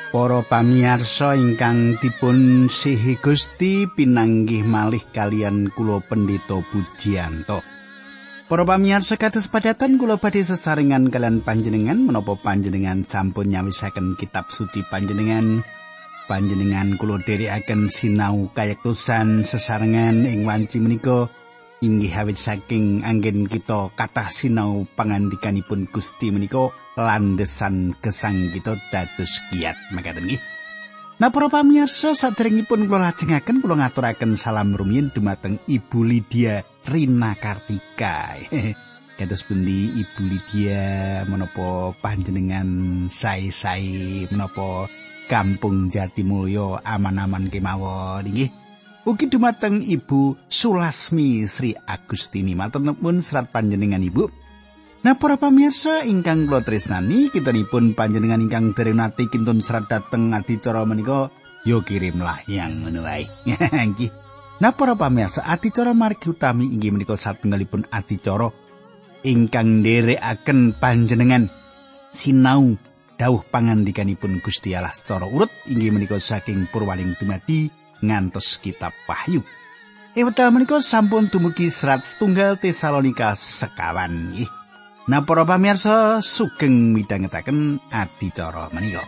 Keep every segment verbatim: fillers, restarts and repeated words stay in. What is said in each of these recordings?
Para pamirsa ingkang dipun sihi Gusti pinanggih malih kalian kula Pendeta Pujiyanto. Para pamirsa kados padatan kula badhe sesarengan kalian panjenengan menapa panjenengan sampun nyawisaken kitab suci panjenengan. Panjenengan kula dherekaken sinau kayektosan sesarengan ing wanci menika inggih awit saking anggen kita kathah sinau pangandikanipun Gusti menika landesan gesang kita dados kiyat makaten nggih. Nah para pamirsa saderengipun kula lajengaken kula ngaturaken salam rumiyin dumateng Ibu Lydia Rina Kartika. Kados pundi Ibu Lydia menapa panjenengan sae-sae menapa Kampung Jatimulya aman-aman kemawon nggih. Ugi dumateng Ibu Sulasmi Sri Agustini matur nuwun serat panjenengan Ibu. Nah para pamirsa ingkang kula tresnani kintenipun panjenengan ingkang dereng nate kintun serat dhateng adicara menika ya kirim lahyang ngono wae. Nggih. Nah para pamirsa adicara margi utami inggih menika satunggalipun adicara ingkang nderekaken panjenengan sinau dawuh pangandikanipun Gusti Allah secara urut inggih menika saking Purwaning dumadi ngantos kitab Wahyu. Ing wekdal menika sampun dumugi serat setunggal Tesalonika sekawan nggih. Nah para pamirsa sugeng midhangetaken adicara menika.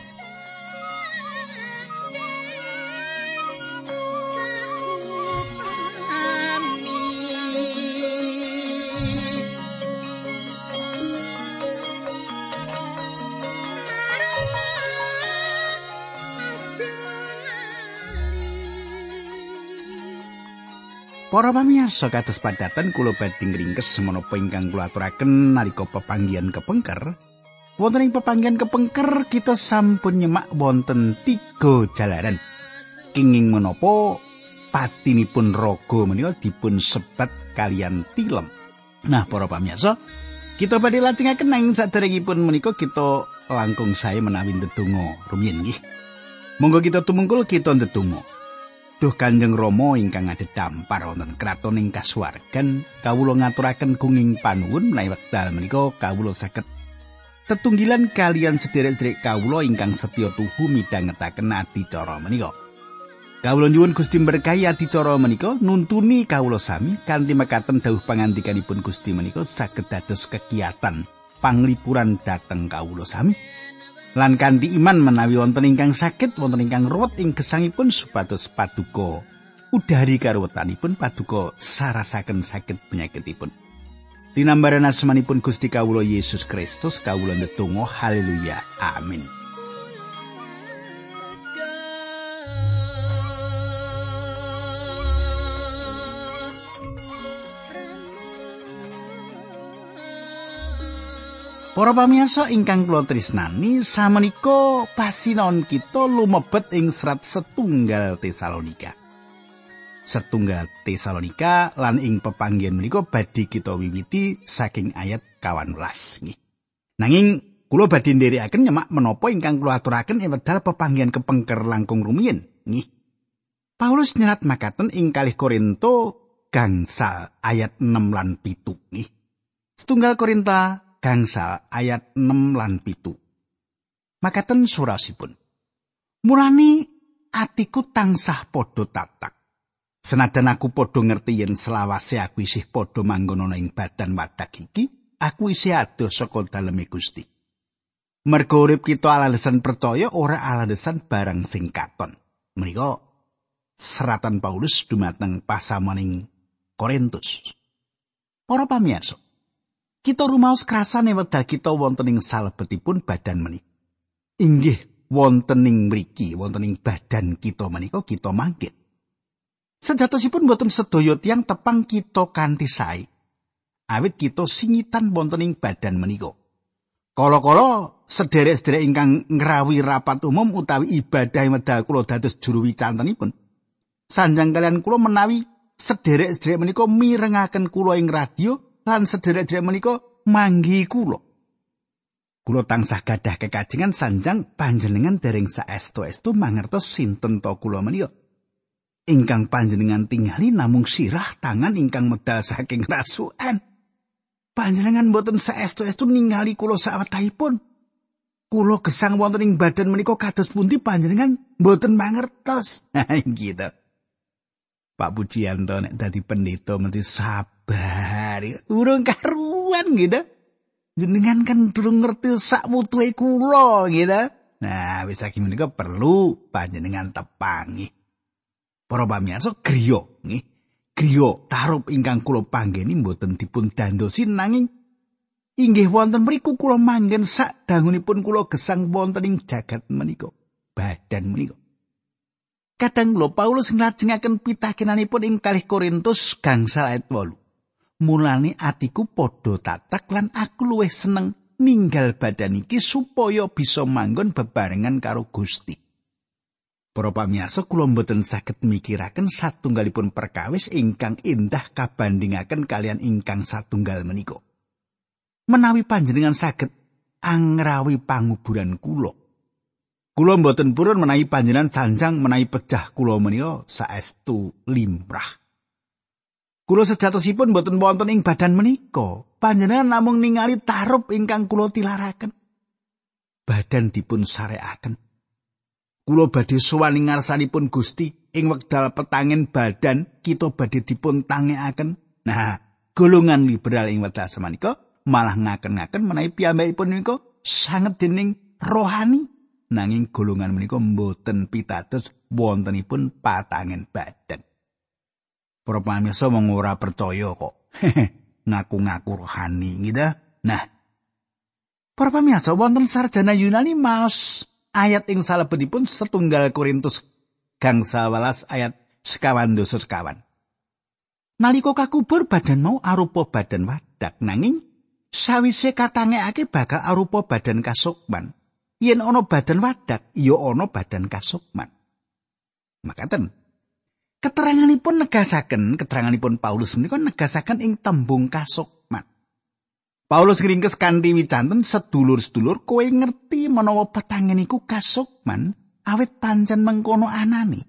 Para pamirsa kados padatan kula badhe ngringkes menapa ingkang kula aturaken nalika pepanggihan kepengker. Wonten ing pepanggihan kepengker kita sampun nyemak wonten tiga jalaran. Kenging menapa patinipun raga menika dipun sebat kalian tilem. Nah para pamirsa, kita badhe lajengaken nanging saderengipun menika kita langkung sae menawi ndedonga rumiyin nggih. Monggo kita tumungkul kita ndedonga. Duh Kanjeng Rama ingkang adhedhampar wonten kraton ing kasuwargan, kawula ngaturaken gunging panuwun menawi wekdal menika kawula saged tetunggilan kalian sederek-sederek kawula ingkang setya tuhu midhangetaken adicara menika. Kawula nyuwun Gusti berkahi adicara menika nuntuni kawula sami kanthi mekaten dawuh pangandikanipun Gusti menika saged dados kegiatan panglipuran dhateng kawula sami. Lan kanthi iman menawi wonten ingkang saged wonten ingkang ruwet ing gesangipun supados paduka udhari karuwetanipun paduka sarasaken saged penyakitipun. Tinambaran asmanipun Gusti kawula Yesus Kristus kawula ndedonga haleluya amin. Para pamirsa ingkang kula tresnani, samenika pasinaon kita lumebet ing serat setunggal Tesalonika. Setunggal Tesalonika lan ing pepanggihan menika badhe kita wiwiti saking ayat kawan welas nggih. Nanging kula badhe nderekaken nyemak menapa ingkang kula aturaken ing wedal pepanggihan kepengker langkung rumiyin nggih. Paulus nyerat makaten ing kalih Korinto gangsal ayat enam lan pitu nggih. Setunggal Korinta gangsal ayat enam lan pitu. Makaten surasipun. Mulane atiku tansah padha tatak. Senajan aku padha ngerti yen selawase aku isih padha manggon ana ing badan wadak iki, aku isih adoh saka daleme Gusti. Merga urip kita alasan percaya ora alasan barang sing katon. Menika seratan Paulus dumateng pasamuning Korintus. Para pamirsa, kita rumaos krasane wedal kita wonten ing salebetipun badan menika. Inggih wonten ing mriki, wonten ing badan kita menika kita mangkit. Sejatosipun boten sedaya tiyang tepang kita kanthi sae. Awit kita singitan wonten ing badan menika. Kala-kala sederek-sederek ingkang ngrawi rapat umum utawi ibadah medal kula dados juru wicantenipun. Sanjang kalian kula menawi sederek-sederek menika mirengaken kula ing radio lan sederek-sederek menika manggi kula. Kula tansah gadah kekajengan sanjang panjenengan dereng saestu-estu mangertos sinten to kula menika. Ingkang panjenengan tingali namung sirah tangan ingkang medal saking rasukan. Panjenengan boten saestu-estu ningali kula sawetahipun. kula gesang wonten ing badan menika kados pundi panjenengan mboten mangertos. Gitu. Pak Pujiyanto nek dadi pendeta mesti sabar. Urung karuan gitu. Jenengan kan durung ngerti sak wutuhe kula gitu. Nah, wis saiki menika perlu panjenengan tepangi. Para pamirsa griya nggih. Griya tarup ingkang kula panggeni mboten dipun dandosi nanging inggih wonten mriku kula manggen sak dangunipun kula gesang wonten ing jagat menika. Badan menika. Kadang lho Paulus nglajengaken pitakenanipun ing kalih Korintus gangsal ayat wolu. Mulane atiku padha tatak lan aku luwih seneng ninggal badan iki supaya bisa manggon bebarengan karo Gusti. Para pamirsa kula mboten saged mikiraken satunggalipun perkawis ingkang endah kabandhingaken kalian ingkang satunggal menika. Menawi panjenengan saged angrawi panguburan kula. Kula mboten purun menawi panjenengan sanjang menawi pejah kula menika saestu limrah. Kula sejatosipun mboten wonten ing badan menika. Panjenengan namung ningali tarup ingkang kula tilaraken. Badan dipun sarekaken. Kula badhe sowan ing ngarsanipun Gusti ing wekdal petangen badan kita badhe dipun tangekaken. Nah, golongan liberal ing wekdal samanika malah ngaken-ngaken menawi piyambakipun menika sanget dening rohani nanging golongan menika mboten pitados wontenipun patangen badan. Para pamirsa wong ora percaya kok. Ngaku-ngaku rohani gitu. Nah, para pamirsa wonten sarjana Yunani maos ayat ing salebetipun setunggal Korintus gangsal welas ayat sekawan dasa sekawan. Nalika kakubur badan mau arupa badan wadak nanging sawise katangekake bakal arupa badan kasukman. Yen ana badan wadak ya ana badan kasukman. Makaten keteranganipun negasaken, keteranganipun Paulus menika negasaken ing tembung kasukman. Paulus ngringkes kanthi wicanten sedulur-sedulur kowe ngerti menawa petangen iku kasukman awit pancen mengkono anane.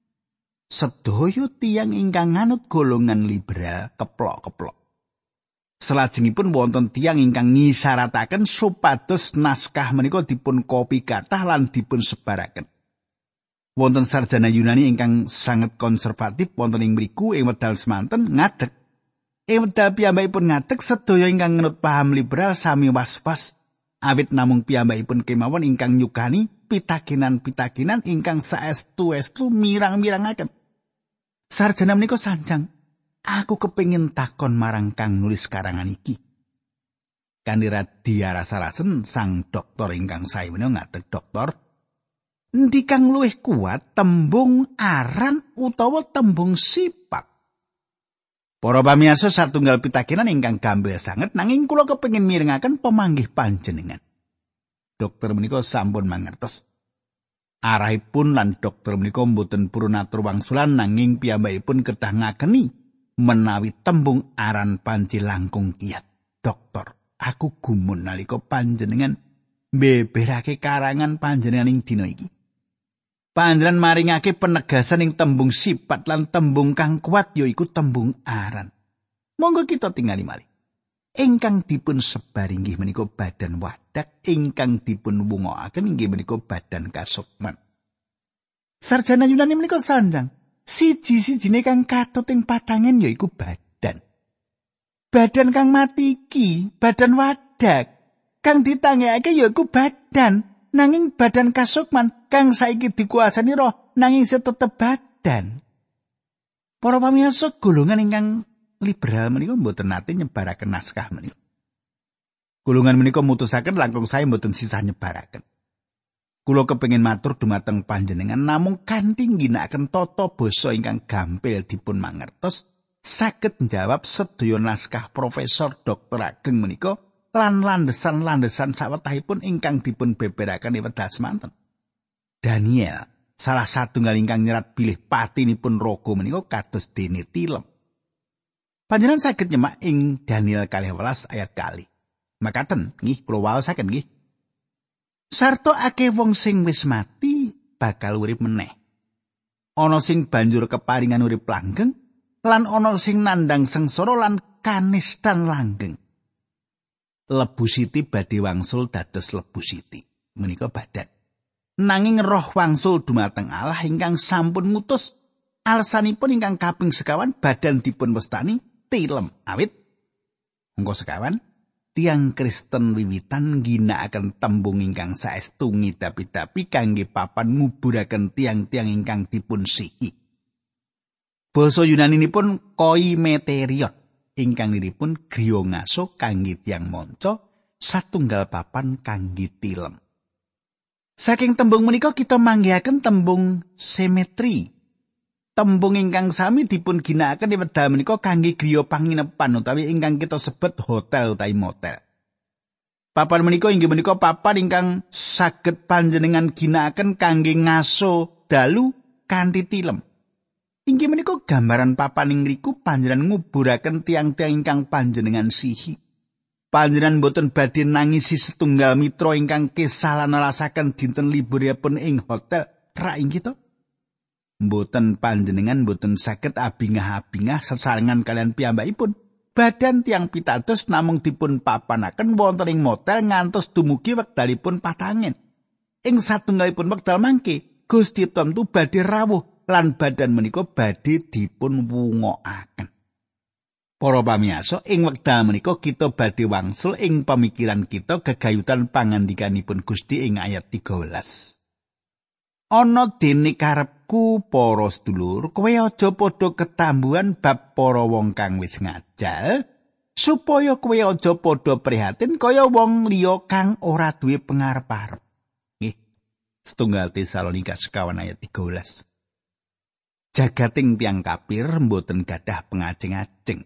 Sedaya tiyang ingkang nganut golongan liberal keplok-keplok. Salajengipun wonten tiyang ingkang ngisarataken supados naskah menika dipun kopi kathah lan dipun sebaraken. Wonten sarjana Yunani ingkang sanget konservatif wonten ing mriku ing wekdal semanten ngadeg. Ing wekdal piyambakipun ngadeg sedaya ingkang nganut paham liberal sami was-was awit namung piyambakipun kemawon ingkang nyukani pitakenan-pitakenan ingkang saestu-estu mirang-mirangaken. Sarjana menika sanjang, aku kepengin takon marang kang nulis karangan iki. Kanthi Radia Rasarasen sang doktor ingkang sae menika ngadeg doktor endi kang luwih kuat tembung aran utawa tembung sifat? Para pamirsa satunggal pitakenan ingkang gampil sanget nanging kula kepengin mirengaken pemanggih panjenengan. Dokter menika sampun mangertos. Arahipun lan dokter menika mboten purun atur wangsulan nanging piyambakipun kedah ngakeni menawi tembung aran panci langkung kiyat. Dokter, aku gumun nalika panjenengan mbeberake karangan panjenengan ing dina iki. Panjenengan maringake penegasan ing tembung sifat lan tembung kang kuat yaiku tembung aran. Monggo kita tingali malih. Ingkang dipun sebar inggih menika badan wadak, ingkang dipun wungokaken inggih menika badan kasukman. Sarjana Yunani menika sanjang, siji-sijine kang katut ing patangen yaiku badan. Badan kang mati iki, badan wadak, kang ditangekake yaiku badan. Nanging badan kasukman kang saiki dikuasani roh nanging tetep badan. Para pamirsa golongan ingkang liberal menika mboten nate nyebaraken naskah menika. Golongan menika mutusaken langkung sae mboten sisah nyebaraken. Kula kepengin matur dumateng panjenengan namung kanthi ngginakaken tata basa ingkang gampil dipun mangertos saged njawab sedaya naskah profesor doktor ageng menika lan landesan-landesan sawetahipun ingkang dipun beberaken ing wekdal semanten. Daniel, salah satunggal ingkang nyerat bilih patinipun raga menika kados dene tilem. Panjenengan saged nyemak ing Daniel kalih welas ayat kalih. Makaten nggih kula waosaken nggih. Sarta akeh wong sing wis mati bakal urip meneh. Ana sing banjur keparingan urip langgeng lan ana sing nandhang sengsara lan kanistan langgeng. Lebu Siti badhe wangsul dados Lebu Siti. menika badan. Nanging roh wangsul dumateng Allah ingkang sampun ngutus alasanipun ingkang kaping sekawan badan dipun wastani tilem awit mongko sekawan tiang Kristen wiwitan ginakaken tembung ingkang saestu ngidapi-dapi kangge papan nguburaken tiang-tiang ingkang dipun sihi. Basa Yunaninipun koimeterion ingkang niripun griya ngaso kangge tiang manca satunggal papan kangge tilem. Saking tembung menika kita manggihaken tembung semetri. Tembung ingkang sami dipun ginakaken ing wekdal menika kangge griya panginepan utawi ingkang kita sebut hotel utawi motel. Papan menika inggih menika papan ingkang saged panjenengan ginakaken kangge ngaso dalu kanthi tilem. Inggih menika gambaran papan ing ngriku panjenengan nguburaken tiang-tiang ingkang panjenengan sihi. Panjenengan boten badhe nangisi setunggal mitra ingkang kesah lan nelasaken dinten liburipun ing hotel ra inggih to? Mboten panjenengan boten saged abingah-abingah sesarengan kalian piyambakipun. Badan tiang pitados namung dipun papanaken wonten ing motel ngantos dumugi wekdalipun patangen. Ing satunggalipun wekdal mangke Gusti tentu badhe rawuh lan badan menika badhe dipun wungokaken. Para pamirsa, ing wekdal menika kita badhe wangsul ing pamikiran kita gegayutan pangandikanipun Gusti ing ayat tiga belas. Ana dene karepku para sedulur, kowe aja padha ketambuhan bab para wong kang wis ngajal, supaya kowe aja padha prihatin kaya wong liya kang ora duwe pangarep-arep. Nggih. Setunggal Tesalonika sekawan ayat tiga belas. Jagating tiang kafir mboten gadah pengajeng-ajeng.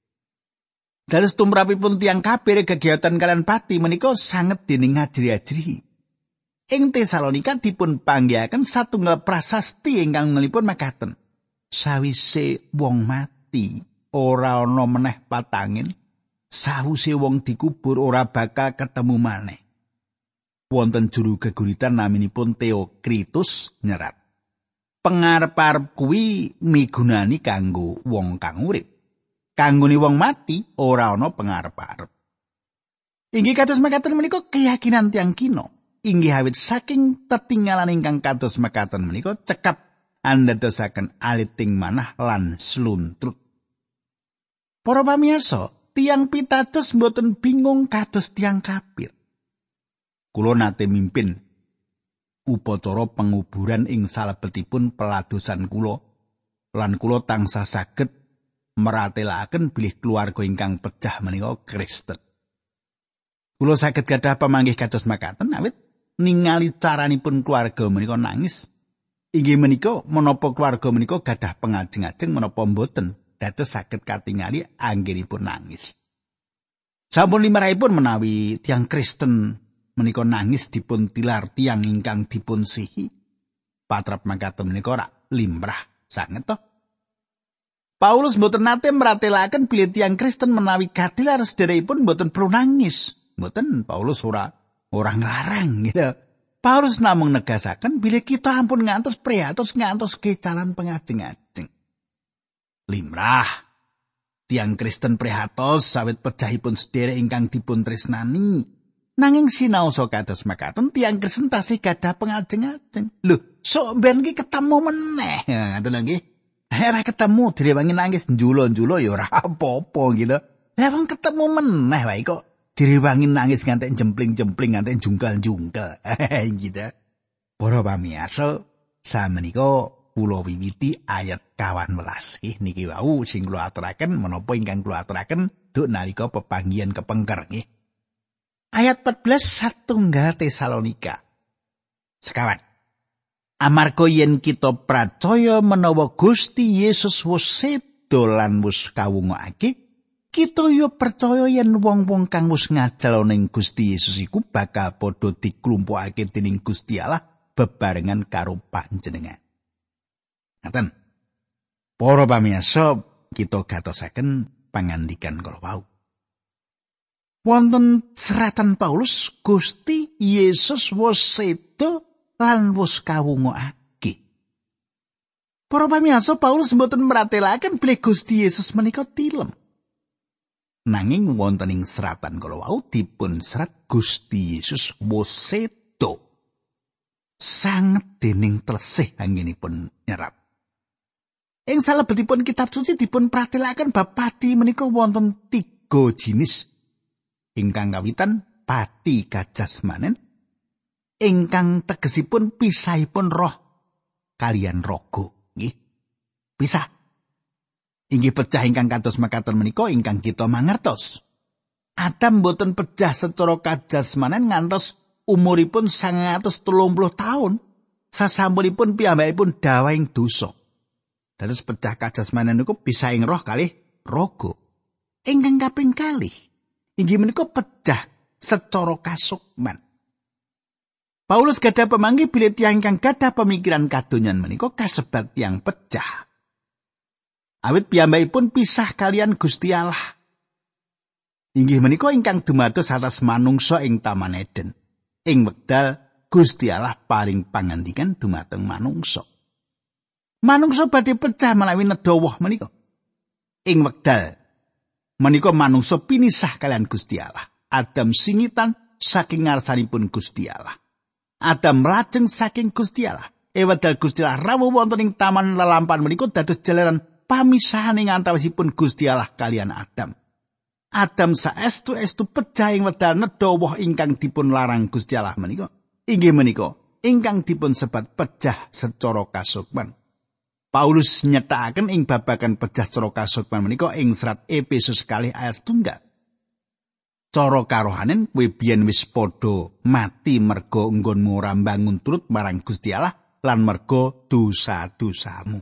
Dados tumrapipun tiang kafir kegiatan kalian pati menika sanget dening ngajri-ajri. Ing Tesalonika dipun panggihaken satunggal prasasti ingkang ngelipun makaten. Sawise wong mati ora ana meneh patangin, sawise wong dikubur ora bakal ketemu maneh. Wonten juru geguritan naminipun Theokritus nyerat. Pangarep-arep kuwi migunani kanggo wong kang urip. Kanggone wong mati ora ana pangarep-arep. Inggih kados mekaten menika keyakinan tiyang kina. Inggih awit saking tetinggalan ingkang kados mekaten menika cekap andadosaken aliting manah lan sluntrut. Para pamirsa, tiyang pitados mboten bingung kados tiyang kafir. Kula nate mimpin upacara penguburan ing salebetipun peladosan kula lan kula tansah saged meratelaken bilih keluarga ingkang pecah menika Kristen. Kula saged gadah pamanggih kados makaten awit ningali caranipun keluarga menika nangis. Inggih menika menapa keluarga menika gadah pengajeng-ajeng menapa mboten dados saged katingali anggenipun nangis. Sampun limrahipun menawi tiang Kristen menika nangis dipun tilar tiang ingkang dipun sihi. Patrap mangkaten menika ora limrah sanget to. Paulus mboten nate meratelaken bilih tiang Kristen menawi katilar sederekipun mboten perlu nangis. Mboten Paulus ora ora nglarang gitu. Paulus namung negasaken bilih kita ampun ngantos prihatos ngantos kecalan pengajeng-ajeng. Limrah tiang Kristen prihatos sawit pejahipun sedherek ingkang dipun tresnani. Nanging sinaosa kados makaten tiang Kristen tasih gadah pengajeng-ajeng. Lho, sok ben iki ketemu meneh. Ya ngoten nggih. Ora ketemu direwangi nangis njulo-njulo ya ora apa-apa gitu. Lah wong ketemu meneh wae kok direwangi nangis ngantek jempling-jempling ngantek jungkal-jungkal. gitu. Para pamirsa, samenika kula wiwiti ayat kawan welas. Eh, niki wau sing kula aturaken menapa ingkang kula aturaken duk nalika pepanggihan kepengker nggih. Ayat empat belas satunggal Tesalonika. Sekawan. Amarga yen kita pracaya menawa Gusti Yesus wis seda lan wis kawungokake, kita yo percaya yen wong-wong kang wis ngajal ning Gusti Yesus iku bakal padha diklumpukake dening Gusti Allah bebarengan karo panjenengan. Ngaten. Para pamirsa, kita gatosaken pangandikan kala wau. Wonten seratan Paulus, Gusti Yesus wis seda lan wis kawungokake. Para pamirsa, Paulus mboten meratelaken bilih Gusti Yesus menika tilem. Nanging wonten ing seratan kala wau dipun serat Gusti Yesus wis seda. sanget dening tlesih anggenipun nyerap. Ing salebetipun kitab suci dipun pratelaken bab pati menika wonten tiga jinis. Ingkang kawitan pati kajasmanen, ingkang tegesipun pisahipun roh kalian raga, nggih. Pisah. Inggih pecah ingkang kados mekaten menika ingkang kita mangertos. Adam boten pecah secara kajasmanen ngantos umuripun sangang atus telung puluh taun. Sasampunipun piyambakipun dawahing dosa. Dados pecah kajasmanen niku pisah ing roh kalih raga. Ingkang kaping kalih inggih menika pecah secara kasukman. Paulus gadah pemanggih bilih tiyang ingkang gadah pemikiran kadonyan menika kasebat tiyang pecah. Awit piyambakipun pisah kalian Gusti Allah. Inggih menika ingkang dumados atas manungsa ing Taman Eden. Ing wekdal Gusti Allah paring pangandikan dumateng manungsa. Manungsa badhe pecah menawi nedha woh menika. Ing wekdal menika manungsa pinisah kalian Gusti Allah. Adam singitan saking ngarsanipun Gusti Allah. Adam lajeng saking Gusti Allah. Ing wekdal Gusti Allah rawuh wonten ing taman lelampahan menika dados jalaran pamisahan ing antawisipun Gusti Allah kalian Adam. Adam saestu-estu pecah ing wedal nedha woh ingkang dipun larang Gusti Allah menika. Inggih menika ingkang dipun sebat pecah secara kasukman. Paulus nyetakaken ing babagan pecah secara kasukman menika ing serat Efesus kalih ayat setunggal. Cara karohanen kowe biyen wis padha mati merga enggonmu ora mbangun turut marang Gusti Allah lan merga dosa-dosamu.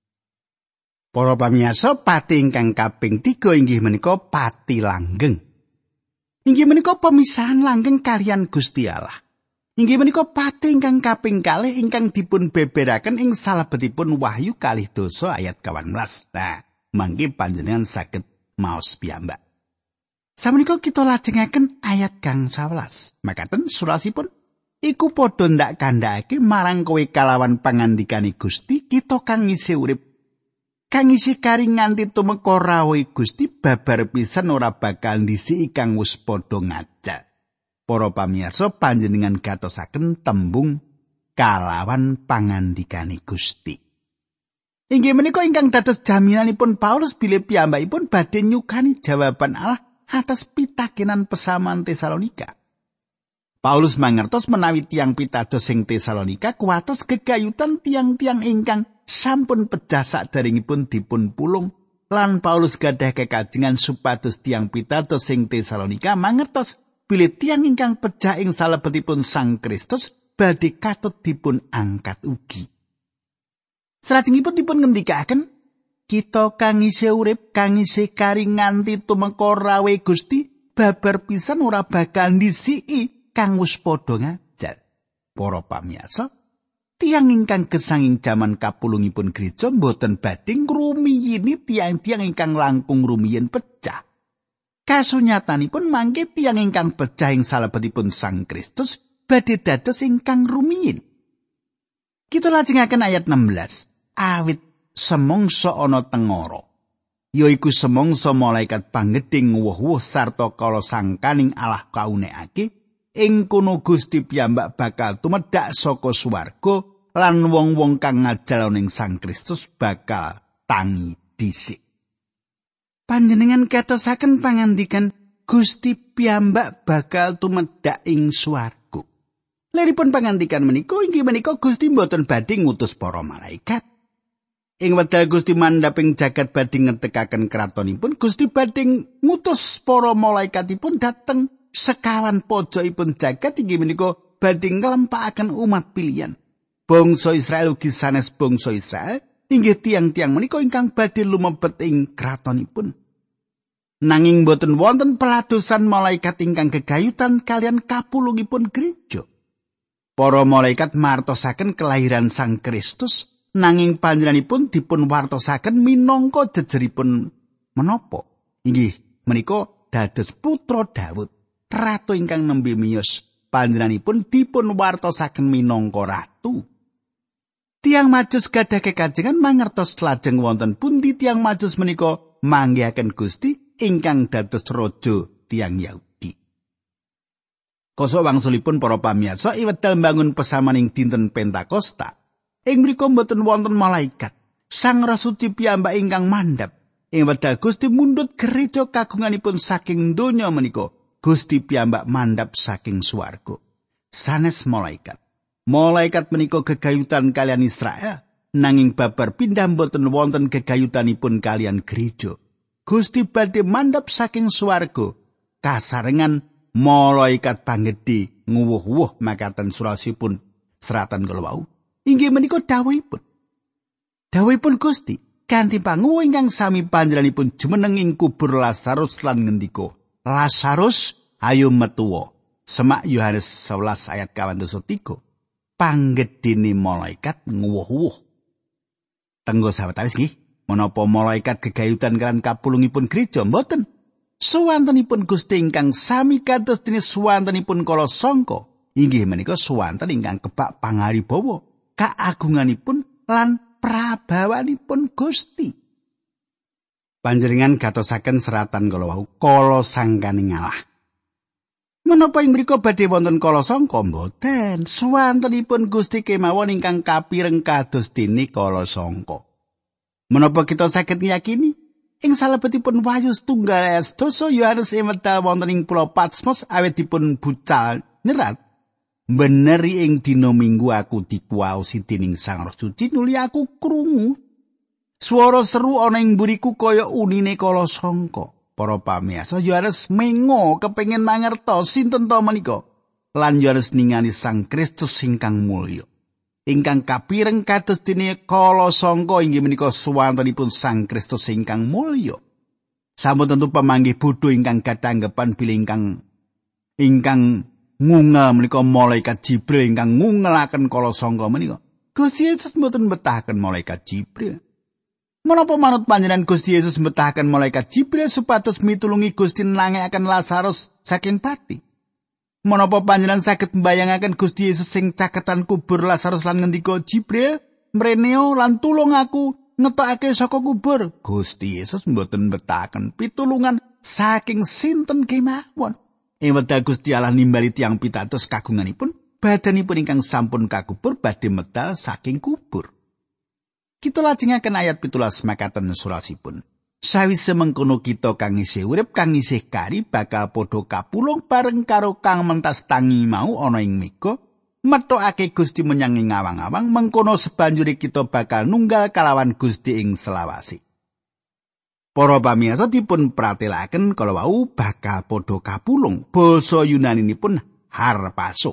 Para pamirsa, pati ingkang kaping tiga inggih menika pati langgeng. Inggih menika pemisahan langgeng kalian Gusti Allah. Inggih menika pati ingkang kaping kalih ingkang dipun beberaken ing salebetipun Wahyu kalih dosa ayat kawan belas. Nah, mangke panjenengan saged maos piyambak. Samenika kita lajengaken ayat kang sewelas. Makaten surasipun iku padha ndak kandhakake marang kowe kalawan pangandikane Gusti kita kang isih urip. Kang isih karing nganti tumeka rawuh Gusti babar pisan ora bakal ndisiki kang wis padha ngajak. Para pamirsa panjenengan gatosaken tembung kalawan pangandikane Gusti. Inggih menika ingkang dados jaminanipun Paulus bilih piyambakipun badhe nyukani jawaban Allah atas pitakenan pesaman Tesalonika. Paulus mangertos menawi tiyang pitados sing Tesalonika kuwatos gegayutan tiang-tiang ingkang sampun pecah sadaringipun dipun pulung lan Paulus gadah kekajengan supados tiang pitados sing Tesalonika mangertos bilih tiang ingkang pecah ing salebetipun Sang Kristus badhe katut dipun angkat ugi. Salajengipun dipun ngendikaken, kita kang isih urip kang isih karing nganti tumeka rawuh Gusti babar pisan ora bakal ndisiki kang wis padha ngajal. Para pamirsa, tiang ingkang gesang ing jaman kapulungipun gereja boten badhe ngrumiyini tiang-tiang ingkang langkung rumiyin pecah. Kasunyatanipun mangke tiang ingkang pecah ing salebetipun Sang Kristus badhe dados ingkang rumiyin. Kita lajengaken ayat enam belas. Awit semongso ana tengara, yaiku semongso malaikat panggedhing wuh-wuh sarta kala sangkaning Allah kaunekake, ing kono Gusti piyambak bakal tumedhak saka swarga lan wong-wong kang ngajal ning Sang Kristus bakal tangi dhisik. Panjenengan katosaken pangandikan Gusti piyambak bakal tumedhak ing swarga. Liripun pangandikan menika inggih menika Gusti mboten badhe ngutus para malaikat. Ing wekdal Gusti mandhaping jagat badhe ngetekaken kratonipun, Gusti badhe ngutus para malaikatipun dhateng sekawan pojokipun jagat inggih menika badhe nglempakaken umat pilihan. Bangsa Israel ugi sanes bangsa Israel inggih tiang-tiang menika ingkang badhe lumebet ing kratonipun. Nanging boten wonten peladosan malaikat ingkang gegayutan kalian kapulungipun gereja. Para malaikat martosaken kelahiran Sang Kristus, nanging panjenenganipun dipun wartosaken minangka jejeripun menapa? Inggih menika dados putra Daud, ratu ingkang nembe miyos. Panjenenganipun dipun wartosaken minangka ratu. Tiang Majus gadah kekajengan mangertos lajeng wonten pundi tiang Majus menika manggihaken Gusti ingkang dados raja tiang Yahudi. Koso wangsulipun para pamirsa iwedal mbangun pesamaning dinten Pentakosta. Ing mriku mboten wonten malaikat. Sang Roh Suci piyambak ingkang mandhap. Ing wekdal Gusti mundhut gereja kagunganipun saking donya menika, Gusti piyambak mandhap saking swarga. Sanes malaikat. Malaikat menika gegayutan kalian Israel, nanging babar pindah mboten wonten gegayutanipun kalian gereja. Gusti badhe mandhap saking swarga. Kasarengan malaikat panggedhe nguwuh-wuh makaten surasipun seratan kala wau. Inggih menika dawuhipun. Dawuhipun Gusti kanthi panguwuh ingkang sami panjenenganipun jumeneng ing kubur Lazarus lan ngendika, "Lazarus, ayo metuwa." Semak Yohanes sewelas ayat kawan dosa tiga. Panggedhene malaikat nguwuh-wuh. Tenggo sawetawis nggih, menapa malaikat gegayutan kalian kapulungipun gereja mboten? Suwantenipun Gusti ingkang sami kados dene suwantenipun kala sangka, inggih menika suwanten ingkang kebak pangaribawa, kaagunganipun lan prabawanipun Gusti. Panjenengan gatosaken seratan kala wau kala sangkaning Allah. Menapa ing mriku badhe wonten kala sangka mboten? Suwantenipun Gusti kemawon ingkang kapireng kados dene kala sangka. Menapa kita saged ngiyakini? Ing salebetipun Wahyu setunggal ayat dosa Yohanes medal wonten ing pulau Patmos awit dipun bucal nyerat. Beneri ing dina Minggu aku dikuwaosi dening Sang Roh Suci nuli aku krungu swara seru ana ing mburiku kaya unine kala sangka. Para pamirsa, Yohanes mengo kepengin mangertos sinten ta menika. Lan Yohanes ningali Sang Kristus ingkang mulya. Ingkang kapireng kados dene kala sangka inggih menika suwantenipun Sang Kristus ingkang mulya. Sampun tentu pamanggih bodho ingkang katanggepan bilih ingkang ingkang ngungel menika malaikat Jibril ingkang ngungelaken kala sangka menika. Gusti Yesus mboten betahaken malaikat Jibril. Menapa manut panjenengan Gusti Yesus betahaken malaikat Jibril supados mitulungi Gusti nangekaken Lazarus saking pati? Menapa panjenengan saged mbayangaken Gusti Yesus sing caketan kubur Lazarus lan ngendika, "Jibril, mreneo lan tulung aku ngetokake saka kubur"? Gusti Yesus mboten betahaken pitulungan saking sinten kemawon. Ing wekdal Gusti Allah nimbali tiyang pitados kagunganipun, badanipun ingkang sampun kakubur badhe medal saking kubur. Kita lajengaken ayat pitulas makaten surasipun. Sawise mengkono kita kang isih urip kang isih kari bakal padha kapulung bareng karo kang mentas tangi mau ana ing mega metokake Gusti menyang ing awang-awang mengkono sebanjure kita bakal nunggal kalawan Gusti ing selawase. Para pamirsa dipun pratelaken kala wau bakal padha kapulung, basa Yunaninipun harpaso.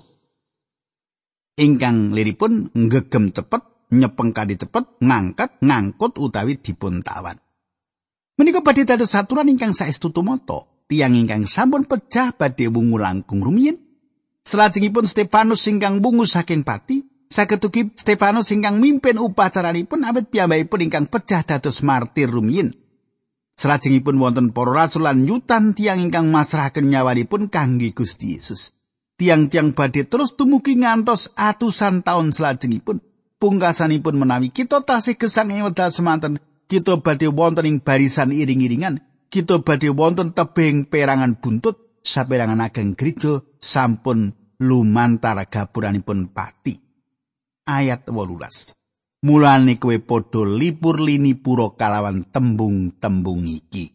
Ingkang liripun nggegem cepet, nyepeng kanthi cepet, ngangkat, ngangkut utawi dipun tawan. Menika badhe dados aturan ingkang saestu tumata, tiyang ingkang sampun pejah badhe wungu langkung rumiyin. Salajengipun Stefanus ingkang wungu saking pati, saged ugi Stefanus ingkang mimpin upacaranipun awit piyambakipun ingkang pejah dados martir rumiyin. Salajengipun wonten para rasul lan yutan tiyang ingkang masrahaken nyawanipun kangge Gusti Yesus. Tiang-tiang badhe terus dumugi ngantos atusan taun salajengipun. Pungkasanipun menawi kita tasih gesang ing wekdal semanten, kita badhe wonten ing barisan iring-iringan, kita badhe wonten tebing perangan buntut, saperangan ageng gereja sampun lumantar gapuranipun pati. Ayat wolulas. Mulane kowe padha lipur lini pura kalawan tembung-tembung iki.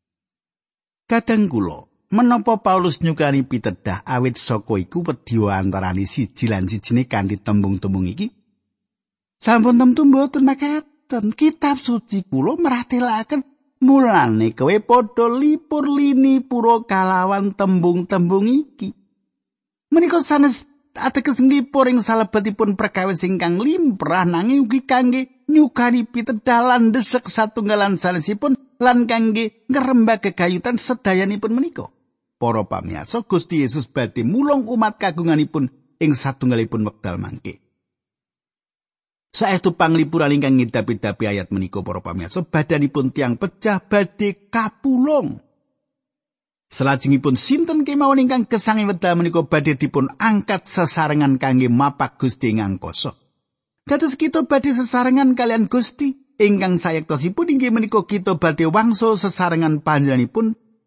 Kadang kula, menapa Paulus nyukani pitedah awit saka iku wedi antarane siji lan sijine kanthi tembung-tembung iki? Sampun temtu mboten makaten. Kitab suci kula meratelaken mulane kowe padha lipur lini pura kalawan tembung-tembung iki. Menika sanes ateges nglipur ing salebetipun perkawis ingkang limprah nanging ugi kangge nyukani pitedah lan desek satunggalan sanesipun lan kangge ngrembak gegayutan sedayanipun menika. Para pamirsa, Gusti Yesus badhe mulung umat kagunganipun ing satunggalipun wekdal mangke. Saestu panglipuran ingkang ngidapi-dapi ayat menika para pamirsa, badanipun tiang pecah badhe kapulung. Salajengipun sinten kemawon ingkang gesang ing wekdal menika badhe dipun angkat sesarengan kangge mapak Gusti ing angkasa. Kados kita badhe sesarengan kalian Gusti ingkang sayektosipun inggih menika kita badhe wangsul sesarengan panjenenganipun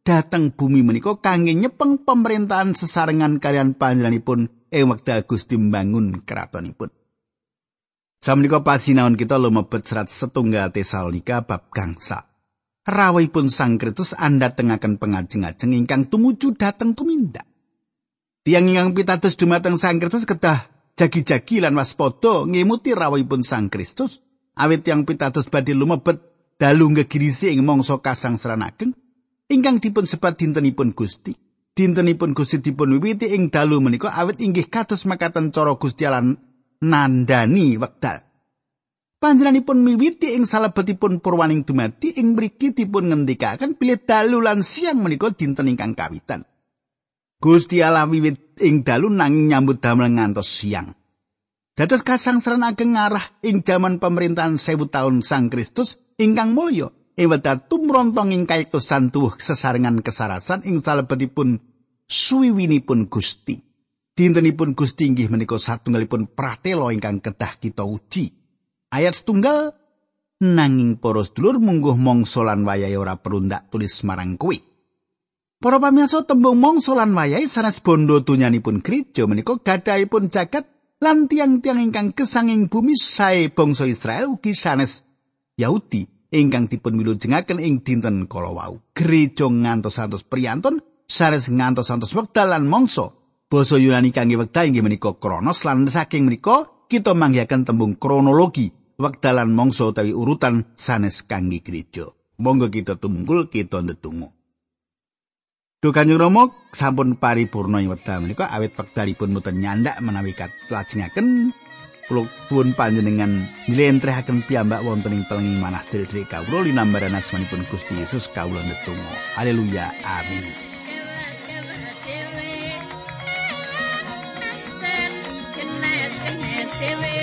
dhateng bumi menika kangge nyepeng pemerintahan sesarengan kalian panjenenganipun ing wekdal Gusti mbangun kratonipun. Samenika pasinaon kita lumebet serat setunggal Tesalonika bab gangsa. Rawuhipun Sang Kristus andhatengaken pangajeng-ajeng ingkang tumuju dhateng tumindak. Tiyang ingkang pitados dumateng Sang Kristus kedah jagi-jagi lan waspada ngemuti rawuhipun Sang Kristus, awit tiyang pitados badhe lumebet dalu ngegirisi ing mangsa kasangsaran ageng ingkang dipun sebat dintenipun Gusti. Dintenipun Gusti dipun wiwiti ing dalu menika awit inggih kados makaten cara Gusti Allah nandhani wekdal. Panjenenganipun miwiti ing salebetipun purwaning dumadi ing mriki dipun ngendikaken bilih dalu lan siang menika dinten ingkang kawitan. Gusti Allah wiwit ing dalu nanging nyambut damel ngantos siang. Dados kasangsaran ageng ngarah ing jaman pemerintahan sewu taun Sang Kristus ingkang mulya ing wedal tumrontong ing kayektosan tuwuh sesarengan kesarasan ing salebetipun suwiwinipun Gusti. Dintenipun Gusti inggih menika satunggalipun pratela ingkang kedah kita uji. Ayat setunggal, nanging para sedulur mungguh mangsa lan wayahe ora perlu ndak tulis marang kowe. Para pamirsa, tembung mangsa lan wayahe sanes bondo donyanipun gereja menika gadhahipun jagat lan tiang-tiang ingkang gesanging bumi sae bangsa Israel ugi sanes Yahudi ingkang dipun wilujengaken ing dinten kala wau. Gereja ngantos-antos priyantun sanes ngantos-antos wekdal lan mangsa. Basa Yunani kangge wekdal inggih menika kronos lan saking menika kita manggihaken tembung kronologi. Wekdalan mangsa utawi urutan sanes kangge gereja. Monggo kita tumungkul kita ndedonga. Duh Kanjeng Rama sampun paripurna ing wekdal menika awit wekdalipun mboten nyandak menawi kalajengaken kula pun panjenengan njlentrehaken piyambak wonten ing telenging manah dherek-dherek kawula linambaran asmanipun Gusti Yesus kawula ndedonga. Haleluya. Amin.